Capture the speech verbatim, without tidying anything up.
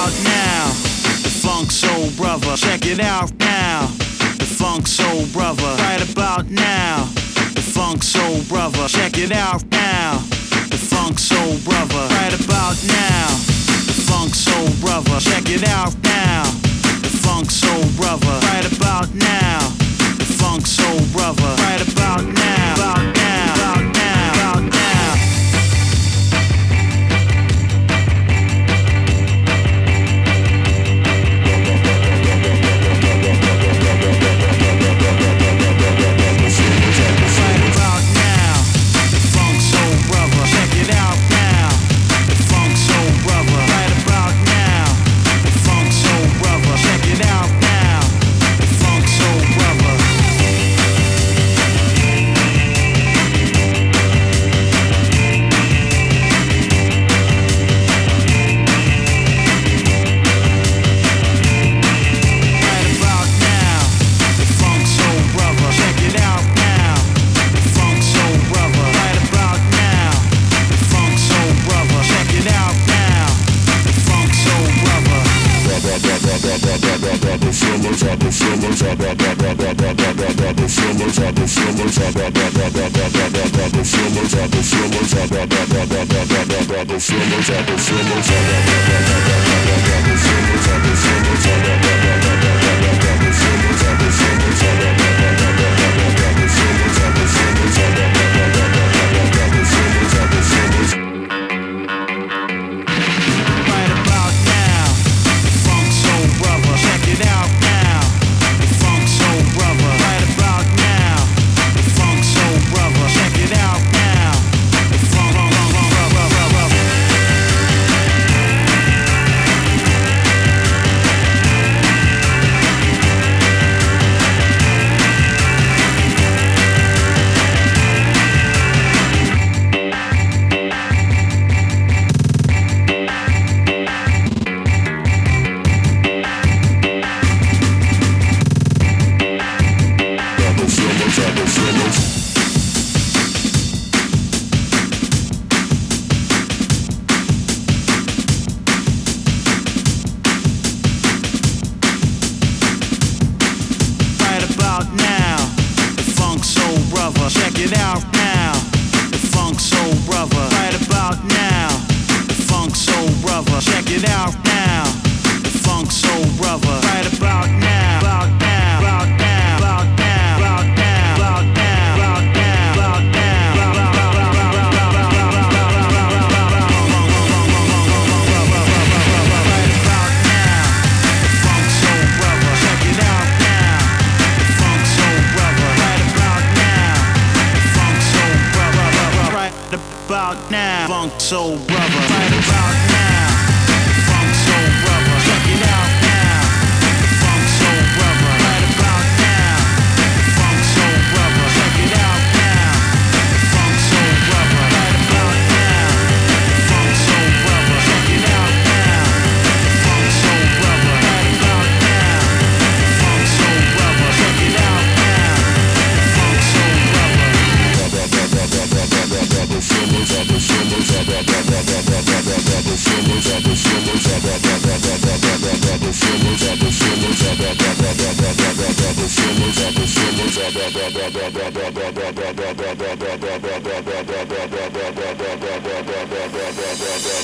about now. The Funk Soul Brother, check it out now. The Funk Soul Brother, right about now. The Funk Soul Brother, check it out now. The Funk Soul Brother, right about now. The Funk Soul Brother, check it out now. The Funk Soul Brother, right about now. The Funk Soul Brother, right about now. About now, about now, about now. About now, Funk Soul Brother, right about now. Funk Soul Brother, check it out now. Funk Soul Brother, right about now. Funk Soul Brother, check it out now. Funk Soul Brother, right about now. Funk Soul Brother, check it out now. Funk Soul Brother, right about now. Funk Soul Brother, check it out now. Funk Soul Brother. We'll be right back.